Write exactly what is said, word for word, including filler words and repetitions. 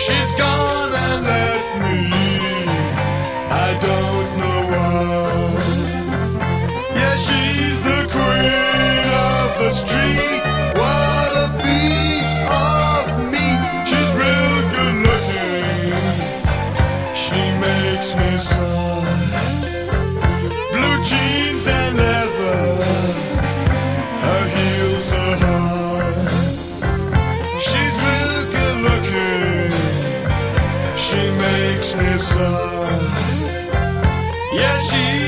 She's gone and left me, I don't know why. Yeah, she's the queen of the street. What a piece of meat. She's real good looking, she makes me sigh. Blue jeans and leather, her heels are high. She's real good looking, she makes me sigh. Yeah, she